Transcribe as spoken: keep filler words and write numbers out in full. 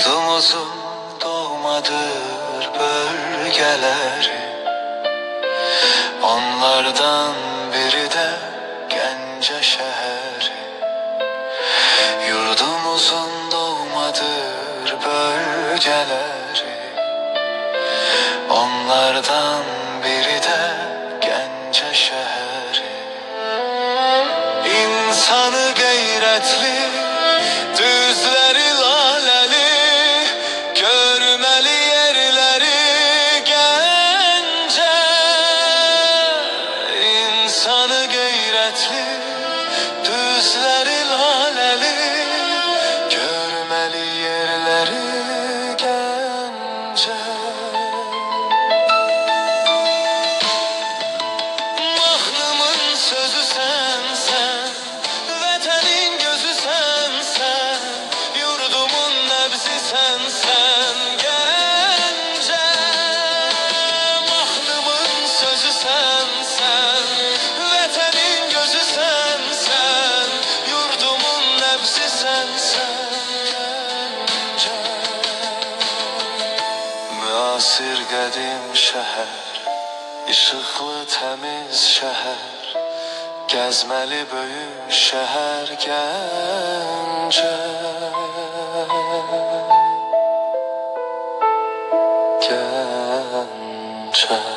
Yurdumuzun doğmadır bölgeleri, onlardan biri de Gence şehri. Yurdumuzun doğmadır bölgeleri, onlardan biri de Gence şehri. İnsanı gayretli, düzleri laleli, görmeli yerleri Gence. İnsanı gayretli, düzleri laleli, görmeli yerleri Gence. Mahnımın sözü sensen, vatanın gözü sensen, yurdumun nebzi sensen Gence. Mahnımın sözü sensen, vatanın gözü sensen, yurdumun nebzi sensen Gence. Müasir qədim şəhər, İşıqlı təmiz şəhər, gəzməli böyük şəhər Gəncə. Gəncə.